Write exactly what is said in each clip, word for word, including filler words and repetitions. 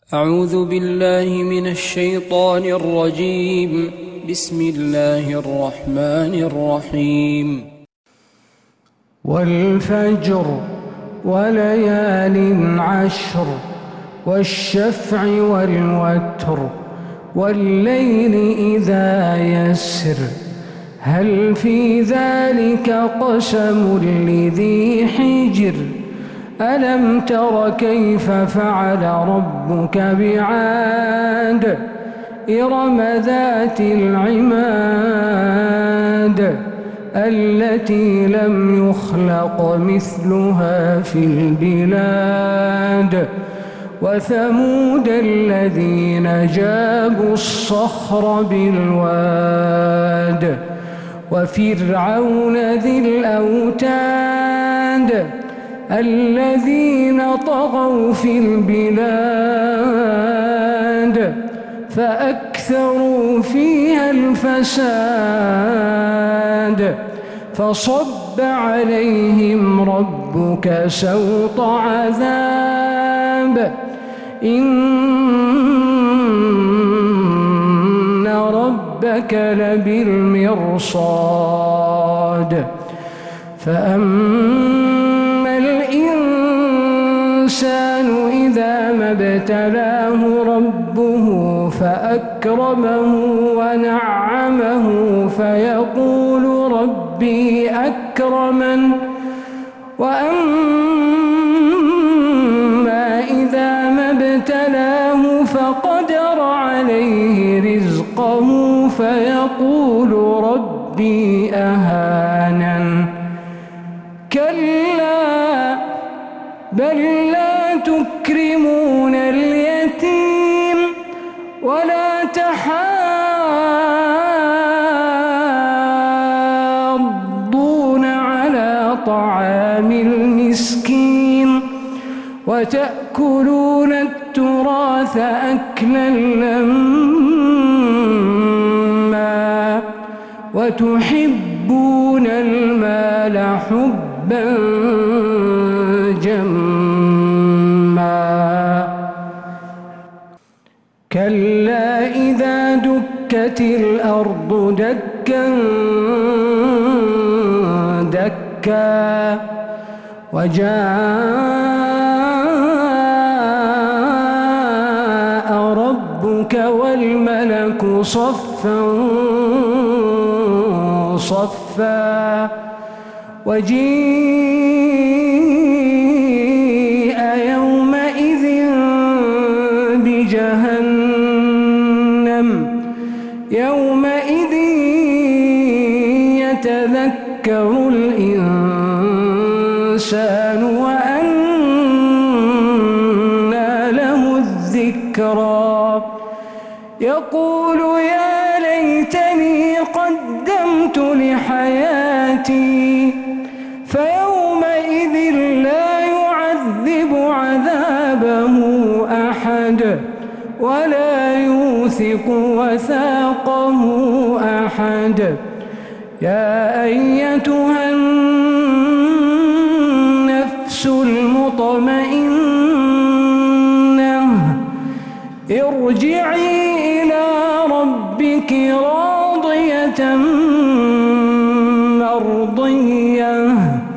أعوذ بالله من الشيطان الرجيم. بسم الله الرحمن الرحيم. والفجر وليال عشر والشفع والوتر والليل إذا يسر هل في ذلك قسم لذي حجر ألم تر كيف فعل ربك بعاد إرم ذات العماد التي لم يخلق مثلها في البلاد وثمود الذين جابوا الصخر بالواد وفرعون ذي الأوتاد الذين طغوا في البلاد فأكثروا فيها الفساد فصب عليهم ربك سوط عذاب إن ربك لبالمرصاد فأما الإنسان إذا ما ابتلاه ربه فأكرمه ونعمه فيقول ربي أكرمن وأما إذا ما ابتلاه فقدر عليه رزقه فيقول ربي أهانن كلا بل لا تكرمون اليتيم ولا تحاضون على طعام المسكين وتأكلون التراث أكلا لما وتحبون المال حبا جما كلا إذا دكت الأرض دكا دكا وجاء ربك والملك صفا صفا وجيء يومئذ بجهنم يومئذ يتذكر الإنسان وأنى له الذكرى يقول يا ليتني قدمت لحياتي فيومئذ لا يعذب عذابه أحد ولا يوثق وثاقه أحد يا أيتها النفس المطمئنة ارجعي إلى ربك راضية مرضية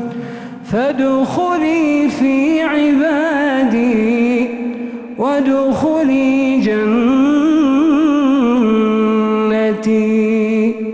فادخلي في عبادي وادخلي جنتي.